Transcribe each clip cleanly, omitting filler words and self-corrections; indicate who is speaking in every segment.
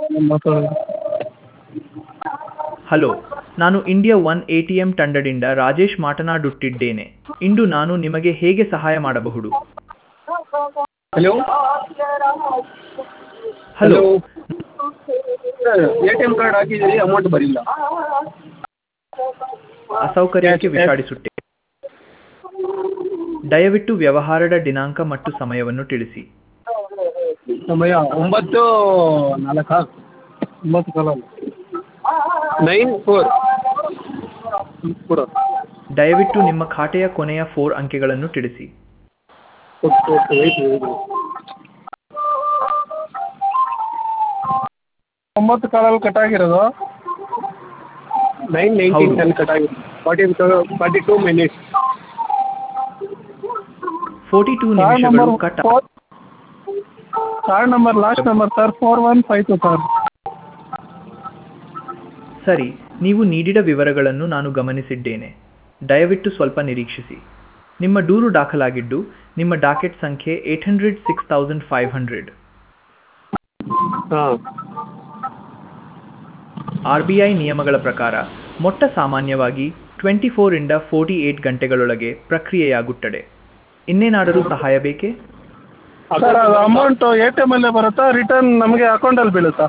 Speaker 1: ಮಾತಾಡೋದು.
Speaker 2: ಹಲೋ, ನಾನು India one ATM ತಂಡದಿಂದ ರಾಜೇಶ್ ಮಾತನಾಡುತ್ತಿದ್ದೇನೆ. ಇಂದು ನಾನು ನಿಮಗೆ ಹೇಗೆ ಸಹಾಯ ಮಾಡಬಹುದು?
Speaker 1: Hello
Speaker 2: hello,
Speaker 1: A T M card ಹಾಕಿದ್ದೀರಿ, ಅಮೌಂಟ್ ಬರಿಲ್ಲ.
Speaker 2: ಅಸೌಕರ್ಯಕ್ಕೆ ವಿಷಾದಿಸುತ್ತೇನೆ. ದಯವಿಟ್ಟು ವ್ಯವಹಾರದ ದಿನಾಂಕ ಮತ್ತು ಸಮಯವನ್ನು ತಿಳಿಸಿ.
Speaker 1: ಸಮಯ 9:04 9:04
Speaker 2: ದಯವಿಟ್ಟು ನಿಮ್ಮ ಖಾತೆಯ ಕೊನೆಯ 4 ಅಂಕೆಗಳನ್ನು ತಿಳಿಸಿ.
Speaker 1: 9:04 ಕಟ್ ಆಗಿರೋದು. 9:19 ಕಟ್ ಆಗಿರೋದು. 42 ಮಿನಿಟ್ಸ್.
Speaker 2: 42 ನಿಮಿಷಗಳು cut.
Speaker 1: Card number last number sir 4152 sir.
Speaker 2: ಸರಿ, ನೀವು ನೀಡಿದ ವಿವರಗಳನ್ನು ನಾನು ಗಮನಿಸಿದ್ದೇನೆ. ದಯವಿಟ್ಟು ಸ್ವಲ್ಪ ನಿರೀಕ್ಷಿಸಿ. ನಿಮ್ಮ ದೂರು ದಾಖಲಾಗಿದ್ದು, ನಿಮ್ಮ ಡಾಕೆಟ್ ಸಂಖ್ಯೆ 806,500.
Speaker 1: ಹಾಂ.
Speaker 2: RBI ನಿಯಮಗಳ ಪ್ರಕಾರ ಮೊಟ್ಟ ಸಾಮಾನ್ಯವಾಗಿ 24 ರಿಂದ 48 ಗಂಟೆಗಳೊಳಗೆ ಪ್ರಕ್ರಿಯೆಯಾಗುತ್ತದೆ. ಇನ್ನೇನಾದರೂ ಸಹಾಯ ಬೇಕೇ?
Speaker 1: ಸರ್, ಅದು ಅಮೌಂಟು ಎ ಟಿ ಎಮ್ ಅಲ್ಲೇ ಬರುತ್ತಾ, ರಿಟರ್ನ್ ನಮಗೆ ಅಕೌಂಟಲ್ಲಿ ಬೀಳುತ್ತಾ?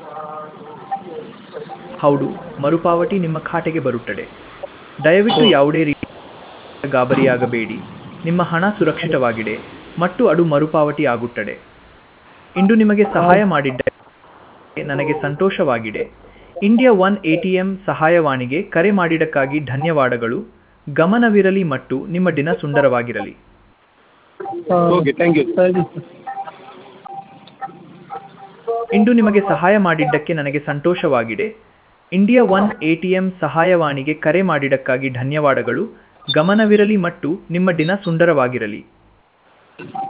Speaker 2: ಹೌದು, ಮರುಪಾವತಿ ನಿಮ್ಮ ಖಾತೆಗೆ ಬರುತ್ತದೆ. ದಯವಿಟ್ಟು ಯಾವುದೇ ರೀತಿಯ ಗಾಬರಿಯಾಗಬೇಡಿ. ನಿಮ್ಮ ಹಣ ಸುರಕ್ಷಿತವಾಗಿದೆ ಮತ್ತು ಅದು ಮರುಪಾವತಿ ಆಗುತ್ತದೆ. ಇಂದು ನಿಮಗೆ ಸಹಾಯ ಮಾಡಿದ್ದಕ್ಕೆ ನನಗೆ ಸಂತೋಷವಾಗಿದೆ. ಇಂಡಿಯಾ ಒನ್ ಎಟಿಎಂ ಸಹಾಯವಾಣಿಗೆ ಕರೆ ಮಾಡಿದ್ದಕ್ಕಾಗಿ ಧನ್ಯವಾದಗಳು. ಗಮನವಿರಲಿ ಮತ್ತು ನಿಮ್ಮ ದಿನ ಸುಂದರವಾಗಿರಲಿ.
Speaker 1: Okay, thank you.
Speaker 2: ಇಂದು ನಿಮಗೆ ಸಹಾಯ ಮಾಡಿದ್ದಕ್ಕೆ ನನಗೆ ಸಂತೋಷವಾಗಿದೆ. ಇಂಡಿಯಾ ಒನ್ ಎಟಿಎಂ ಸಹಾಯವಾಣಿಗೆ ಕರೆ ಮಾಡಿದ್ದಕ್ಕಾಗಿ ಧನ್ಯವಾದಗಳು. ಗಮನವಿರಲಿ ಮತ್ತು ನಿಮ್ಮ ದಿನ ಸುಂದರವಾಗಿರಲಿ.